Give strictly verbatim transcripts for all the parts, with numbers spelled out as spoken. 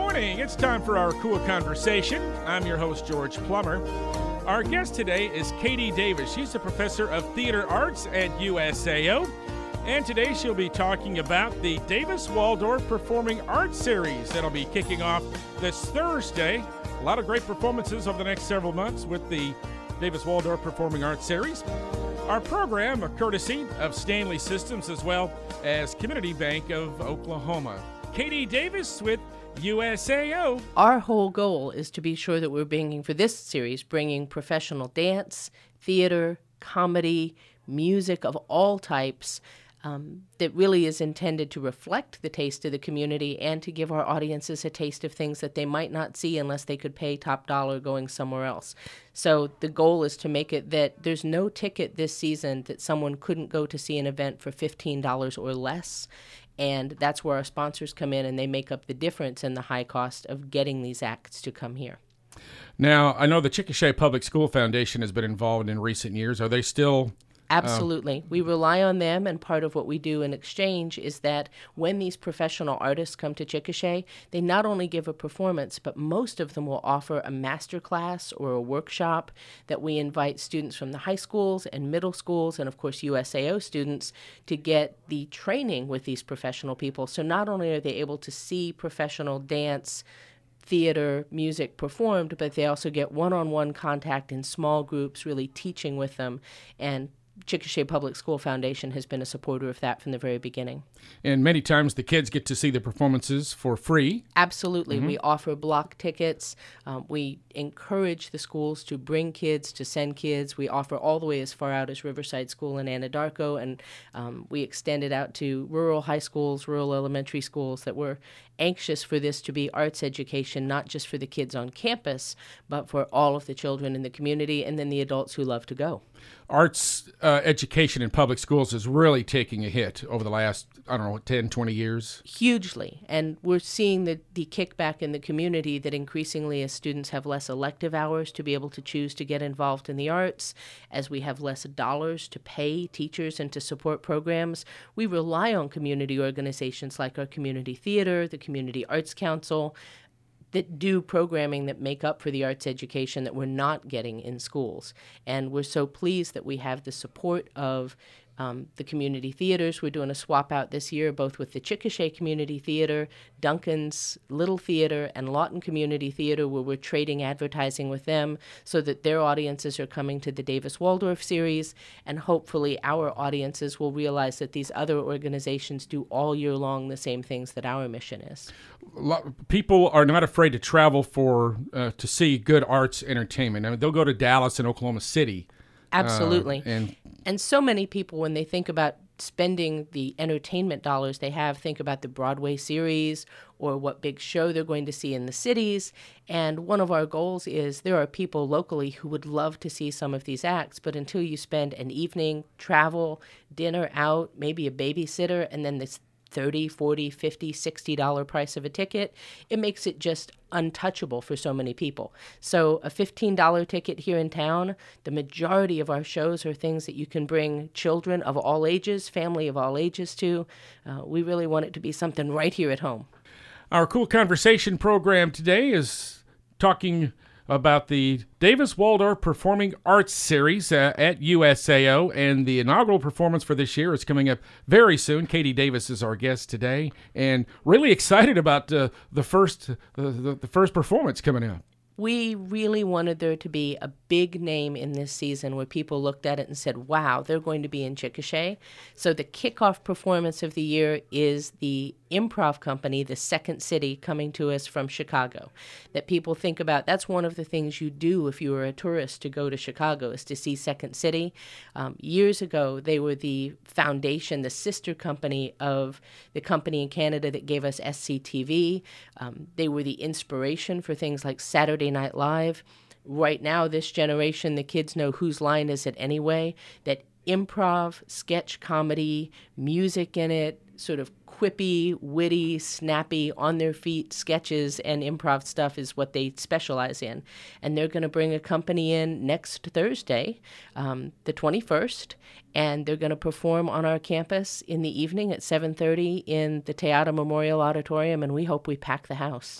morning. It's time for our Cool Conversation. I'm your host, George Plummer. Our guest today is Katie Davis. She's a professor of theater arts at U S A O. And today she'll be talking about the Davis Waldorf Performing Arts Series that'll be kicking off this Thursday. A lot of great performances over the next several months with the Davis Waldorf Performing Arts Series. Our program, a courtesy of Stanley Systems as well as Community Bank of Oklahoma. Katie Davis with U S A O. Our whole goal is to be sure that we're bringing, for this series, bringing professional dance, theater, comedy, music of all types um, that really is intended to reflect the taste of the community and to give our audiences a taste of things that they might not see unless they could pay top dollar going somewhere else. So the goal is to make it that there's no ticket this season that someone couldn't go to see an event for fifteen dollars or less. And that's where our sponsors come in, and they make up the difference in the high cost of getting these acts to come here. Now, I know the Chickasha Public School Foundation has been involved in recent years. Are they still... Absolutely. We rely on them, and part of what we do in exchange is that when these professional artists come to Chickasha, they not only give a performance, but most of them will offer a master class or a workshop that we invite students from the high schools and middle schools and, of course, U S A O students to get the training with these professional people. So not only are they able to see professional dance, theater, music performed, but they also get one-on-one contact in small groups, really teaching with them. And Chickasha Public School Foundation has been a supporter of that from the very beginning. And many times the kids get to see the performances for free. Absolutely. Mm-hmm. We offer block tickets. Um, we encourage the schools to bring kids, to send kids. We offer all the way as far out as Riverside School in Anadarko, and um, we extend it out to rural high schools, rural elementary schools that we're anxious for this to be arts education, not just for the kids on campus, but for all of the children in the community and then the adults who love to go. Arts uh, education in public schools is really taking a hit over the last, I don't know, ten, twenty years. Hugely. And we're seeing the, the kickback in the community that increasingly as students have less elective hours to be able to choose to get involved in the arts, as we have less dollars to pay teachers and to support programs, we rely on community organizations like our community theater, the Community Arts Council, that do programming that make up for the arts education that we're not getting in schools. And we're so pleased that we have the support of um, the community theaters. We're doing a swap out this year, both with the Chickasha Community Theater, Duncan's Little Theater, and Lawton Community Theater, where we're trading advertising with them so that their audiences are coming to the Davis Waldorf series, and hopefully our audiences will realize that these other organizations do all year long the same things that our mission is. People are not afraid to travel for uh, to see good arts entertainment. I mean, they'll go to Dallas and Oklahoma City. Absolutely. Uh, and and so many people, when they think about spending the entertainment dollars they have, think about the Broadway series or what big show they're going to see in the cities. And one of our goals is there are people locally who would love to see some of these acts, but until you spend an evening, travel, dinner out, maybe a babysitter, and then this thirty, forty, fifty, sixty dollars price of a ticket, it makes it just untouchable for so many people. So a fifteen dollars ticket here in town, the majority of our shows are things that you can bring children of all ages, family of all ages to. Uh, we really want it to be something right here at home. Our Cool Conversation program today is talking about the Davis Waldorf Performing Arts Series uh, at U S A O, and the inaugural performance for this year is coming up very soon. Katie Davis is our guest today, and really excited about uh, the first uh, the, the first performance coming up. We really wanted there to be a big name in this season where people looked at it and said, wow, they're going to be in Chickasha. So the kickoff performance of the year is the improv company, The Second City, coming to us from Chicago. That people think about, that's one of the things you do if you were a tourist to go to Chicago, is to see Second City. Um, years ago, they were the foundation, the sister company of the company in Canada that gave us S C T V. Um, they were the inspiration for things like Saturday Night Live. Right now, this generation, the kids know Whose Line Is It Anyway? That improv, sketch comedy, music in it, sort of quippy, witty, snappy, on their feet sketches and improv stuff is what they specialize in. And they're going to bring a company in next Thursday, um, the twenty-first, and they're going to perform on our campus in the evening at seven thirty in the Teatro Memorial Auditorium, and we hope we pack the house.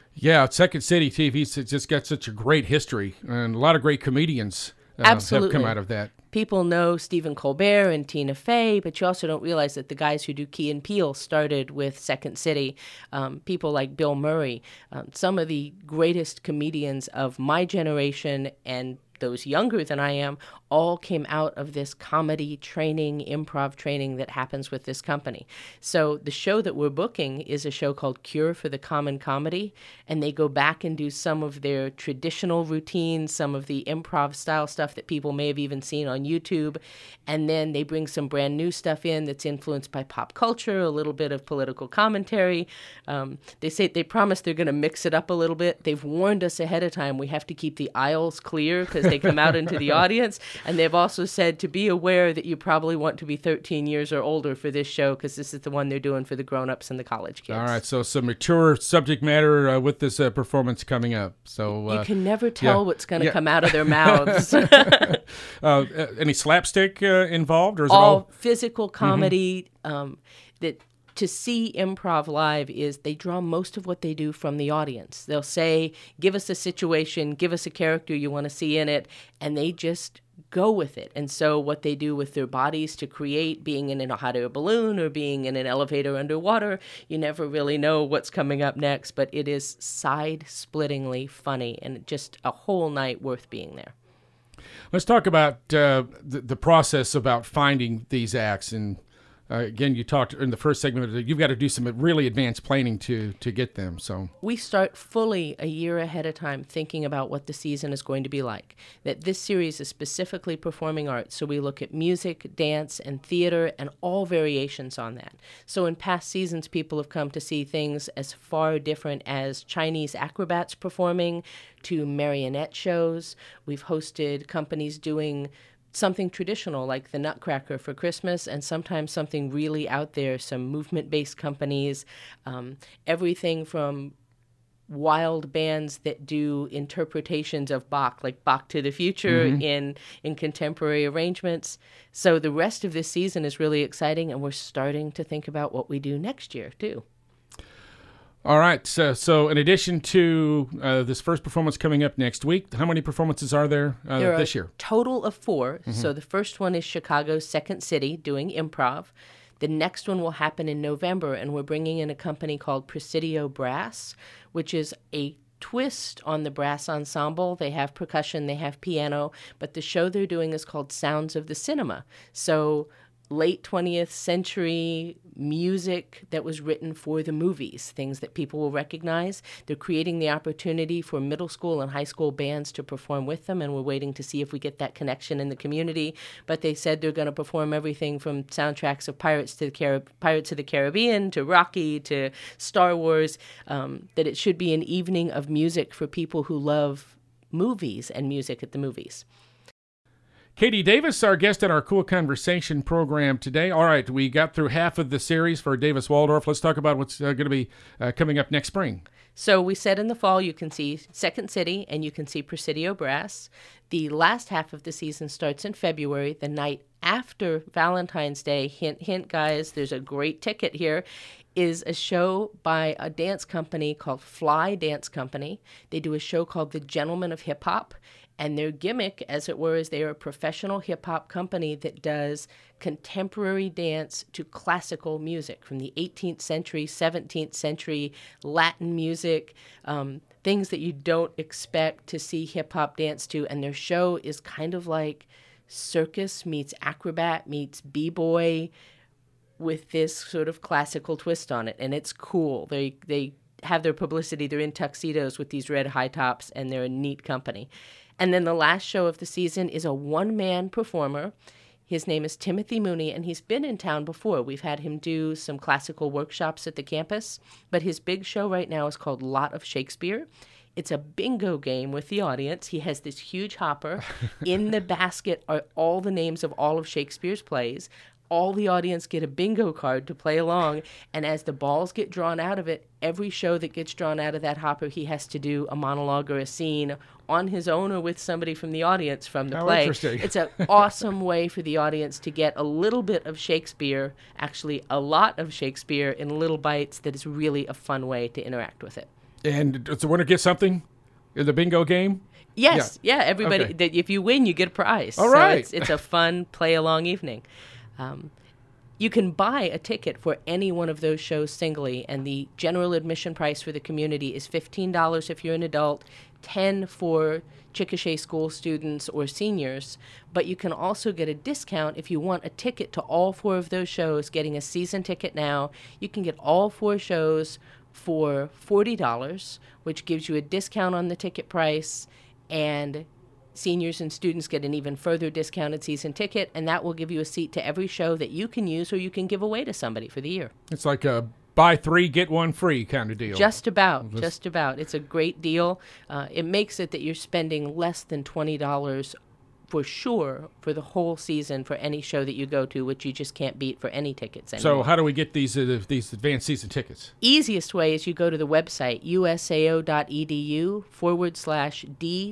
Yeah, Second City T V's just got such a great history, and a lot of great comedians uh, Absolutely. have come out of that. People know Stephen Colbert and Tina Fey, but you also don't realize that the guys who do Key and Peele started with Second City. Um, people like Bill Murray, um, some of the greatest comedians of my generation and those younger than I am, all came out of this comedy training, improv training that happens with this company. So the show that we're booking is a show called Cure for the Common Comedy, and they go back and do some of their traditional routines, some of the improv style stuff that people may have even seen on YouTube, and then they bring some brand new stuff in that's influenced by pop culture, a little bit of political commentary. Um, they say they promise they're going to mix it up a little bit. They've warned us ahead of time we have to keep the aisles clear because they come out into the audience. And they've also said to be aware that you probably want to be thirteen years or older for this show because this is the one they're doing for the grown-ups and the college kids. All right, so some mature subject matter uh, with this uh, performance coming up. So uh, you can never tell yeah. what's going to yeah. come out of their mouths. uh, any slapstick uh, involved? Or is all, it all physical comedy. Mm-hmm. um, that to see improv live is they draw most of what they do from the audience. They'll say, give us a situation, give us a character you want to see in it, and they just go with it. And so what they do with their bodies to create, being in a hot air balloon or being in an elevator underwater, you never really know what's coming up next, but it is side-splittingly funny and just a whole night worth being there. Let's talk about uh, the, the process about finding these acts. And Uh, again, you talked in the first segment that you've got to do some really advanced planning to to get them. So we start fully a year ahead of time thinking about what the season is going to be like. That this series is specifically performing arts, so we look at music, dance, and theater, and all variations on that. So in past seasons, people have come to see things as far different as Chinese acrobats performing to marionette shows. We've hosted companies doing something traditional like the Nutcracker for Christmas, and sometimes something really out there, some movement-based companies, um, everything from wild bands that do interpretations of Bach, like Bach to the Future mm-hmm. in, in contemporary arrangements. So the rest of this season is really exciting, and we're starting to think about what we do next year, too. All right. So, so in addition to uh, this first performance coming up next week, how many performances are there, uh, there this are year? A total of four. Mm-hmm. So the first one is Chicago's Second City doing improv. The next one will happen in November, and we're bringing in a company called Presidio Brass, which is a twist on the brass ensemble. They have percussion, they have piano, but the show they're doing is called Sounds of the Cinema. So late twentieth century music that was written for the movies, things that people will recognize. They're creating the opportunity for middle school and high school bands to perform with them, and we're waiting to see if we get that connection in the community. But they said they're going to perform everything from soundtracks of Pirates to the Car- Pirates of the Caribbean to Rocky to Star Wars, um, that it should be an evening of music for people who love movies and music at the movies. Katie Davis, our guest in our Cool Conversation program today. All right, we got through half of the series for Davis Waldorf. Let's talk about what's uh, going to be uh, coming up next spring. So we said in the fall you can see Second City and you can see Presidio Brass. The last half of the season starts in February, the night after Valentine's Day. Hint, hint, guys, there's a great ticket here. Is a show by a dance company called Fly Dance Company. They do a show called The Gentlemen of Hip Hop. And their gimmick, as it were, is they are a professional hip-hop company that does contemporary dance to classical music from the eighteenth century, seventeenth century, Latin music, um, things that you don't expect to see hip-hop dance to. And their show is kind of like circus meets acrobat meets b-boy with this sort of classical twist on it. And it's cool. They they have their publicity. They're in tuxedos with these red high tops, and they're a neat company. And then the last show of the season is a one-man performer. His name is Timothy Mooney, and he's been in town before. We've had him do some classical workshops at the campus, but his big show right now is called Lot of Shakespeare. It's a bingo game with the audience. He has this huge hopper. In the basket are all the names of all of Shakespeare's plays. All the audience get a bingo card to play along, and as the balls get drawn out of it, every show that gets drawn out of that hopper, he has to do a monologue or a scene on his own or with somebody from the audience from the How play. Interesting. It's an awesome way for the audience to get a little bit of Shakespeare, actually a lot of Shakespeare in little bites that is really a fun way to interact with it. And does the winner get something in the bingo game? Yes, yeah. yeah everybody. Okay. That if you win, you get a prize. All so right. It's, it's a fun play-along evening. Um, you can buy a ticket for any one of those shows singly, and the general admission price for the community is fifteen dollars if you're an adult, ten dollars for Chickasha school students or seniors. But you can also get a discount if you want a ticket to all four of those shows. Getting a season ticket now, you can get all four shows for forty dollars, which gives you a discount on the ticket price, and seniors and students get an even further discounted season ticket, and that will give you a seat to every show that you can use or you can give away to somebody for the year. It's like a buy three, get one free kind of deal. Just about, This- just about. It's a great deal. Uh, it makes it that you're spending less than twenty dollars for sure for the whole season for any show that you go to, which you just can't beat for any tickets anymore. So how do we get these uh, these advanced season tickets? Easiest way is you go to the website, usao.edu forward slash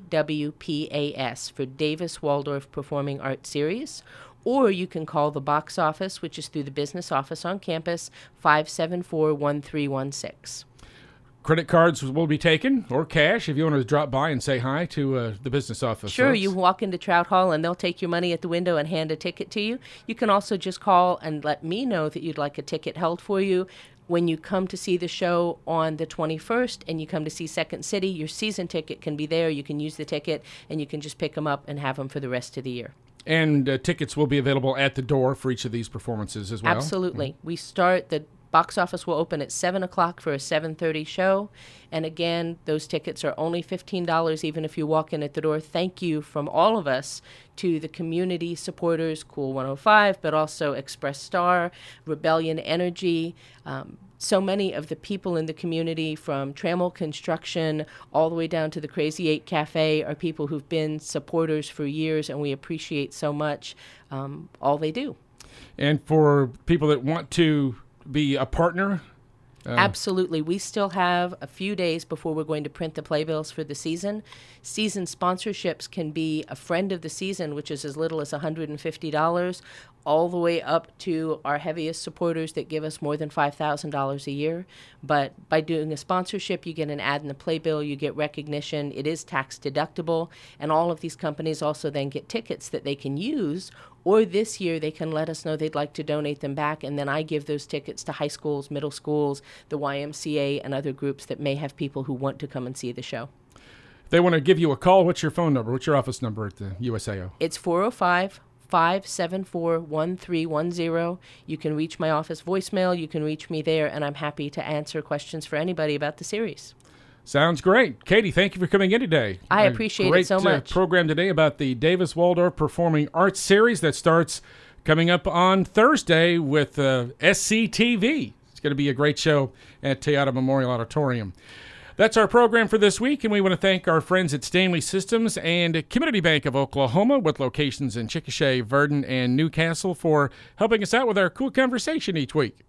DWPAS for Davis Waldorf Performing Arts Series. Or you can call the box office, which is through the business office on campus, five seven four, one three one six. Credit cards will be taken, or cash, if you want to drop by and say hi to uh, the business office. Sure, folks. you walk into Trout Hall and they'll take your money at the window and hand a ticket to you. You can also just call and let me know that you'd like a ticket held for you. When you come to see the show on the twenty-first and you come to see Second City, your season ticket can be there. You can use the ticket and you can just pick them up and have them for the rest of the year. And uh, tickets will be available at the door for each of these performances as well. Absolutely. We start, the box office will open at seven o'clock for a seven thirty show. And again, those tickets are only fifteen dollars even if you walk in at the door. Thank you from all of us to the community supporters, Cool one oh five, but also Express Star, Rebellion Energy, um, so many of the people in the community, from Trammell Construction all the way down to the Crazy Eight Cafe, are people who've been supporters for years, and we appreciate so much um, all they do. And for people that want to be a partner, uh, Absolutely. We still have a few days before we're going to print the playbills for the season. Season sponsorships can be a friend of the season, which is as little as one hundred fifty dollars, all the way up to our heaviest supporters that give us more than five thousand dollars a year. But by doing a sponsorship, you get an ad in the playbill, you get recognition, it is tax deductible, and all of these companies also then get tickets that they can use, or this year they can let us know they'd like to donate them back, and then I give those tickets to high schools, middle schools, the Y M C A, and other groups that may have people who want to come and see the show. If they want to give you a call, what's your phone number? What's your office number at the U S A O? It's four oh five, five seven four, one three one zero. You can reach my office voicemail. You can reach me there, and I'm happy to answer questions for anybody about the series. Sounds great. Katie, thank you for coming in today. I A appreciate great, it so uh, much. program today about the Davis Waldorf Performing Arts Series that starts coming up on Thursday with uh, S C T V. It's going to be a great show at Toyota Memorial Auditorium. That's our program for this week, and we want to thank our friends at Stanley Systems and Community Bank of Oklahoma, with locations in Chickasha, Verdon, and Newcastle, for helping us out with our cool conversation each week.